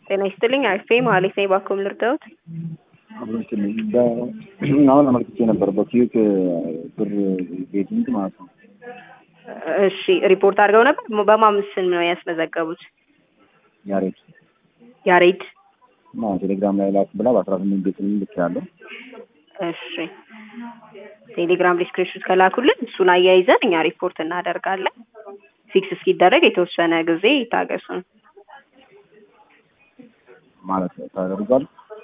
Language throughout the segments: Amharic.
ጤና ይስጥልኝ። አሪፍ ማለት ነው። ባኮም ልርዳውት አሁን አመልክቼ ነበር በኪዩክ ብር ቤቲንግ ማለት ነው። እሺ ሪፖርት አድርገው ነበር። በማን ስም ነው ያስመዘገቡት? ያሬድ ቴሌግራም ላይ ላክ ብላ በ18 ቤት ልክ ያለው። እሺ ቴሌግራም ዲስክሪፕሽን ከላኩልን እሱን አያይዘን እኛ ሪፖርት እናደርጋለን። ፊክስ እስኪደረግ የተወሰነ ጊዜ ይታገሱን ማለት ነው። ታደርጋል።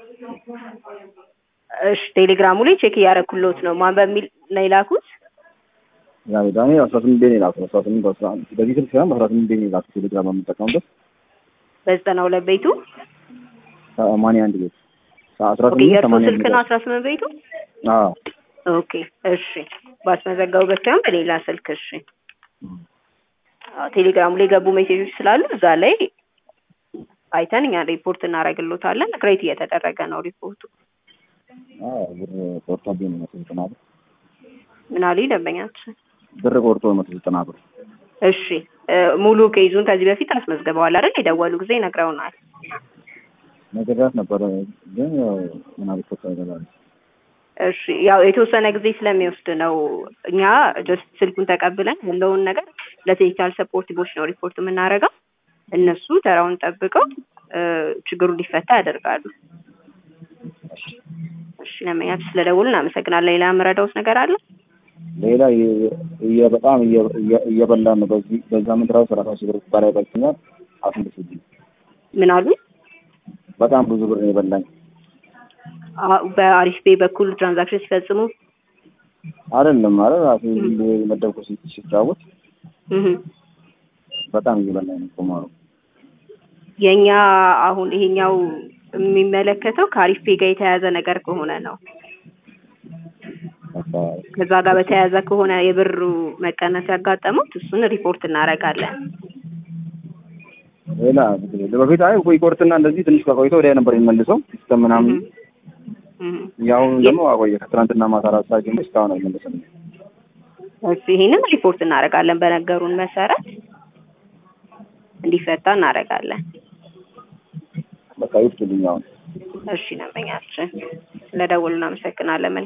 እሺ ቴሌግራሙ ላይ ቼክ እያደረኩልዎት ነው። ማን በሚል ነው የላኩት? ያሬድ 18 ቤት ነው 18 በዚህ ስልክ ሳይሆን በ18 ቤት ነው ቴሌግራም የምጠቀምበት። በ92 ቤቱ ማን አንድ ቤት 18 ስልክ ነው 18 ቤቱ። አዎ ኦኬ እሺ። ባስመዘገቡበት ሳይሆን በሌላ ስልክ። እሺ ቴሌግራሙ ላይ ገቡ ሜሴጆች ስላሉ እዛ ላይ አይተን እኛ ሪፖርት እናደርግልዎታለን። ክሬት እየተደረገ ነው ሪፖርቱ። ብር ቆርጦ ነው 190 ብር። ምን አሉኝ ደንበኛችን? ብር ቆርጦ 190 ብር። እሺ ሙሉ ኬዙን ከዚህ በፊት አስመዝግበዋል አይደል? የደወሉ ጊዜ ነግረውናል። ነገራት ነበር ግን ምን አልከፈ ይላል። እሺ ያው የተወሰነ ጊዜ ስለሚወስድ ነው። እኛ ጀስት ስልኩን ተቀብለን ያለውን ነገር ለቴክኒካል ሰፖርቲቮች ነው ሪፖርት የምናደርገው። እነሱ ተራውን ጠብቀው ችግሩ እንዲፈታ ያደርጋሉ። እሺ ለማያችሁ ስለደውሉ እናመሰግናለን። ሌላ የምረዳውት ነገር አለ? ሌላ በጣም እየበላን ነው። በዛ ምንድራው 30 ሺህ ብር ባላይ ባልኩኛል። አሁን ምን አሉ? በጣም ብዙ ብር ነው የበላኝ። በአሪፍ ፔይ በኩል ትራንዛክሽን ሲፈጽሙ አይደለም ራሴ መደብኩ ሲጫወት በጣም እየበላኝ ነው ቆማሩ። የኛ አሁን ይሄኛው የሚመለከተው ከአሪፍ ፔይ ጋር የተያያዘ ነገር ከሆነ ነው። ከዛ ጋር በተያያዘ ከሆነ የብሩ መቀነስ ያጋጠመው እሱን ሪፖርት እናደርጋለን። ሌላ በፊት ቆይ ቆርጥና እንደዚህ ትንሽ ከቆይቶ ወዲያ ነበር የሚመልሰው ሲስተም ምናምን። ያው ደግሞ አቆየ ከትናንትና ማታ 4 ሰዓት ጀምሮ እስካሁን አልመለሰም። እሺ ይሄንን ሪፖርት እናደርጋለን። በነገሩን መሰረት እንዲፈታ እናደርጋለን። በቃ ይፍቱልኝ አሁን። እሺ ደንበኛችን ስለደወሉ እናመሰግናለን።